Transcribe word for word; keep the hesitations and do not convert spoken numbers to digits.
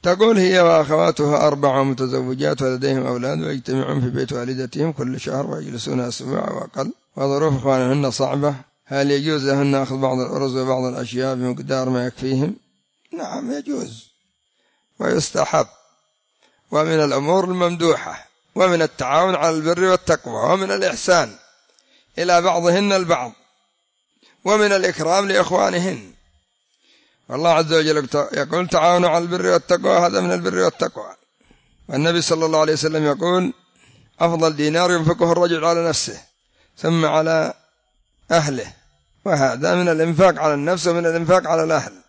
تقول هي وأخواتها أربع متزوجات ولديهم أولاد ويجتمعون في بيت والدتهم كل شهر ويجلسون أسبوع وأقل، وظروف إخوانهن صعبة، هل يجوز لهن أخذ بعض الأرز وبعض الأشياء بمقدار ما يكفيهم؟ نعم يجوز ويستحب، ومن الأمور الممدوحة، ومن التعاون على البر والتقوى، ومن الإحسان إلى بعضهن البعض، ومن الإكرام لإخوانهن. والله عز وجل يقول تعاونوا على البر والتقوى، هذا من البر والتقوى. والنبي صلى الله عليه وسلم يقول أفضل دينار ينفقه الرجل على نفسه ثم على أهله، وهذا من الإنفاق على النفس ومن الإنفاق على الأهل.